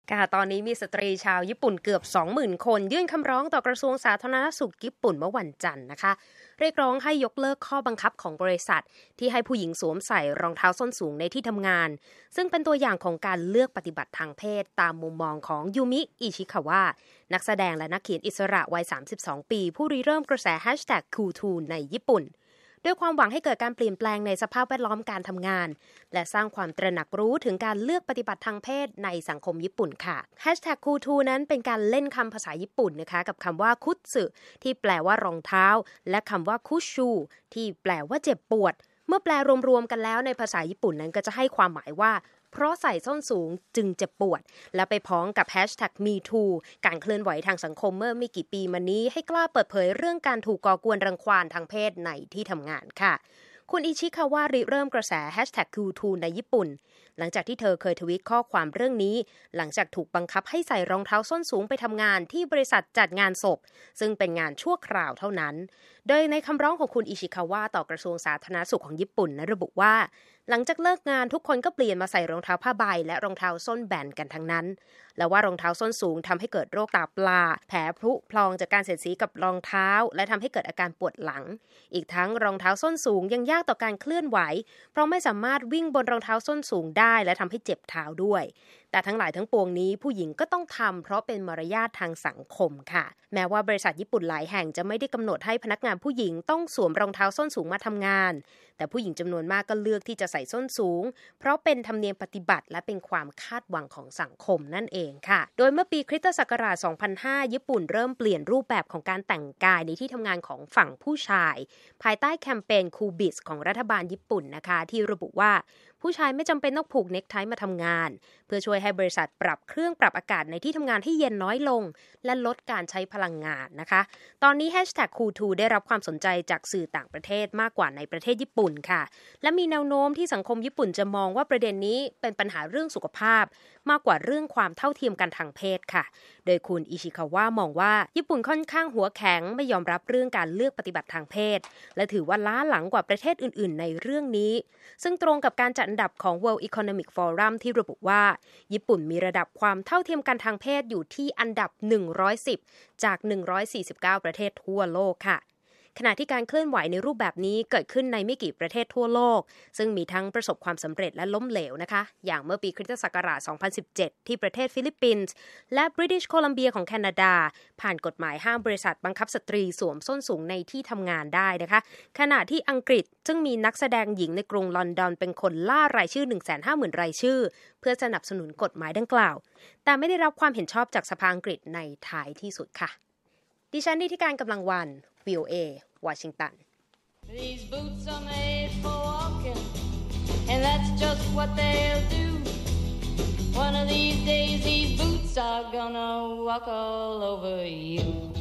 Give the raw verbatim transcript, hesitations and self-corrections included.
ค่ะตอนนี้มีสตรีชาวญี่ปุ่นเกือบ สองหมื่น คนยื่นคำร้องต่อกระทรวงสาธารณสุขญี่ปุ่นเมื่อวันจันทร์นะคะเรียกร้องให้ยกเลิกข้อบังคับของบริษัทที่ให้ผู้หญิงสวมใส่รองเท้าส้นสูงในที่ทำงานซึ่งเป็นตัวอย่างของการเลือกปฏิบัติทางเพศตามมุมมองของยูมิอิชิคาวะนักแสดงและนักเขียนอิสระวัยสามสิบสองปีผู้ริเริ่มกระแสแฮชแท็กคูลทูในญี่ปุ่นด้วยความหวังให้เกิดการเปลี่ยนแปลงในสภาพแวดล้อมการทำงานและสร้างความตระหนักรู้ถึงการเลือกปฏิบัติทางเพศในสังคมญี่ปุ่นค่ะแฮชแท็กคูลทูนั้นเป็นการเล่นคำภาษาญี่ปุ่นนะคะกับคำว่าคุตสึที่แปลว่ารองเท้าและคำว่าคุชูที่แปลว่าเจ็บปวดเมื่อแปลรวมๆกันแล้วในภาษาญี่ปุ่นนั้นก็จะให้ความหมายว่าเพราะใส่ส้นสูงจึงเจ็บปวดและไปพ้องกับแฮชแท็ก มี ทู การเคลื่อนไหวทางสังคมเมื่อไม่กี่ปีมานี้ให้กล้าเปิดเผยเรื่องการถูกก่อกวนรังควานทางเพศในที่ทำงานค่ะคุณอิชิคาวะริเริ่มกระแสแฮชแท็ก คูลทู ในญี่ปุ่นหลังจากที่เธอเคยทวีตข้อความเรื่องนี้หลังจากถูกบังคับให้ใส่รองเท้าส้นสูงไปทำงานที่บริษัทจัดงานศพซึ่งเป็นงานชั่วคราวเท่านั้นโดยในคำร้องของคุณอิชิคาวะต่อกระทรวงสาธารณสุขของญี่ปุ่นนะระบุว่าหลังจากเลิกงานทุกคนก็เปลี่ยนมาใส่รองเท้าผ้าใบและรองเท้าส้นแบนกันทั้งนั้นและว่ารองเท้าส้นสูงทำให้เกิดโรคตาปลาแผลผุพลองจากการเสียดสีกับรองเท้าและทำให้เกิดอาการปวดหลังอีกทั้งรองเท้าส้นสูงยังยากต่อการเคลื่อนไหวเพราะไม่สามารถวิ่งบนรองเท้าส้นสูงได้และทำให้เจ็บเท้าด้วยแต่ทั้งหลายทั้งปวงนี้ผู้หญิงก็ต้องทำเพราะเป็นมารยาททางสังคมค่ะแม้ว่าบริษัทญี่ปุ่นหลายแห่งจะไม่ได้กำหนดให้พนักงานผู้หญิงต้องสวมรองเท้าส้นสูงมาทำงานแต่ผู้หญิงจำนวนมากก็เลือกที่จะใส่ส้นสูงเพราะเป็นธรรมเนียมปฏิบัติและเป็นความคาดหวังของสังคมนั่นเองค่ะโดยเมื่อปีคริสตศักราช สองพันห้า ญี่ปุ่นเริ่มเปลี่ยนรูปแบบของการแต่งกายในที่ทำงานของฝั่งผู้ชายภายใต้แคมเปญคูบิสของรัฐบาลญี่ปุ่นนะคะที่ระบุว่าผู้ชายไม่จำเป็นต้องผูกเน็กไทมาทำงานเพื่อช่วยให้บริษัทปรับเครื่องปรับอากาศในที่ทำงานให้เย็นน้อยลงและลดการใช้พลังงานนะคะตอนนี้แฮชแท็กคูลทูได้รับความสนใจจากสื่อต่างประเทศมากกว่าในประเทศญี่ปุ่นค่ะและมีแนวโน้มที่สังคมญี่ปุ่นจะมองว่าประเด็นนี้เป็นปัญหาเรื่องสุขภาพมากกว่าเรื่องความเท่าเทียมกันทางเพศค่ะโดยคุณอิชิคาวะมองว่าญี่ปุ่นค่อนข้างหัวแข็งไม่ยอมรับเรื่องการเลือกปฏิบัติทางเพศและถือว่าล้าหลังกว่าประเทศอื่นๆในเรื่องนี้ซึ่งตรงกับการจัดอันดับของ World Economic Forum ที่ระบุว่าญี่ปุ่นมีระดับความเท่าเทียมกันทางเพศอยู่ที่อันดับหนึ่งร้อยสิบจากหนึ่งร้อยสี่สิบเก้าประเทศทั่วโลกค่ะขณะที่การเคลื่อนไหวในรูปแบบนี้เกิดขึ้นในไม่กี่ประเทศทั่วโลกซึ่งมีทั้งประสบความสำเร็จและล้มเหลวนะคะอย่างเมื่อปีคริสตศักราช สองพันสิบเจ็ด ที่ประเทศฟิลิปปินส์และบริติชโคลัมเบียของแคนาดาผ่านกฎหมายห้ามบริษัทบังคับสตรีสวมส้นสูงในที่ทำงานได้นะคะขณะที่อังกฤษซึ่งมีนักแสดงหญิงในกรุงลอนดอนเป็นคนล่ารายชื่อ หนึ่งแสนห้าหมื่น รายชื่อเพื่อสนับสนุนกฎหมายดังกล่าวแต่ไม่ได้รับความเห็นชอบจากสภาอังกฤษในท้ายที่สุดค่ะดิฉันนิติการกำลังวัน วี โอ เอ วอชิงตัน These boots are made for walking and that's just what they'll do One of these days these boots are gonna walk all over you